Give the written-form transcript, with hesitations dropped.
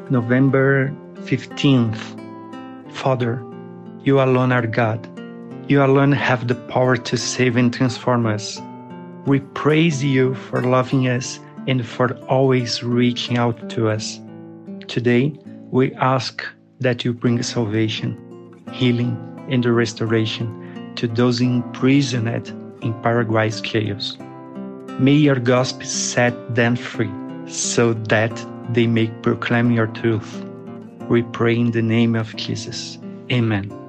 November 15th. Father, you alone are God. You alone have the power to save and transform us. We praise you for loving us and for always reaching out to us. Today, we ask that you bring salvation, healing, and restoration to those imprisoned in Paraguay's chaos. May your gospel set them free so that they may proclaim your truth. We pray in the name of Jesus. Amen.